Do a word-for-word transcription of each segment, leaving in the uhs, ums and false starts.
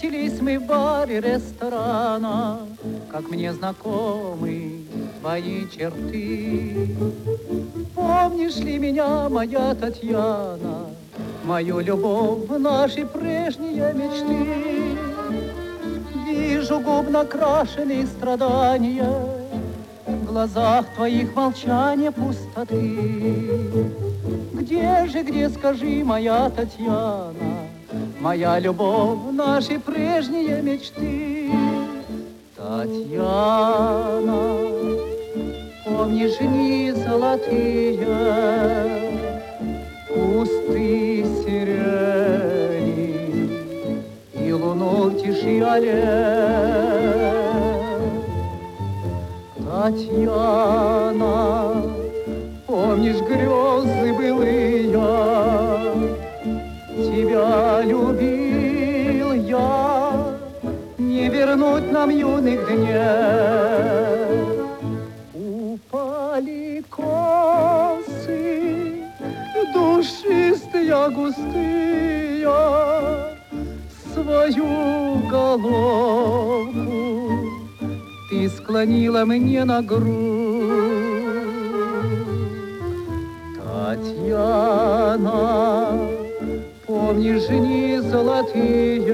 Встретились мы в баре ресторана, как мне знакомы твои черты. Помнишь ли меня, моя Татьяна, мою любовь, наши прежние мечты? Вижу губ накрашенные страдания, в глазах твоих молчания пустоты. Где же, где, скажи, моя Татьяна, моя любовь, наши прежние мечты? Татьяна, помнишь дни золотые, кусты сирени и луну в тиши аллей? Татьяна, помнишь грезы былые, тебя любил я, не вернуть нам юных дней. Упали косы, душистые, густые, свою головку ты склонила мне на грудь. Татьяна, помнишь дни золотые,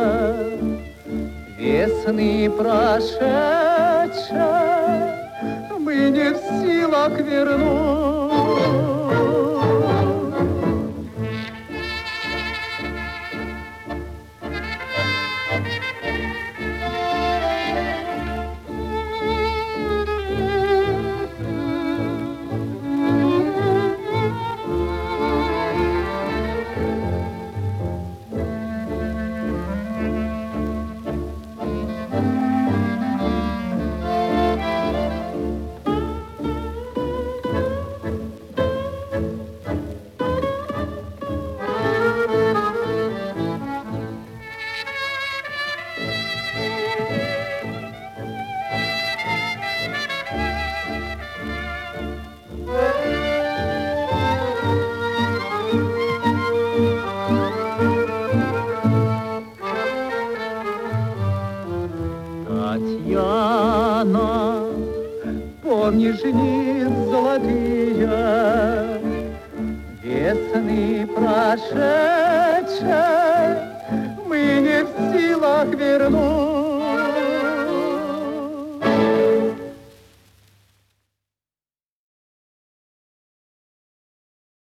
весны прошедшие, мы не в силах вернуть. Татьяна, помнишь дни золотые, весны прошедшие, мы не в силах вернуть.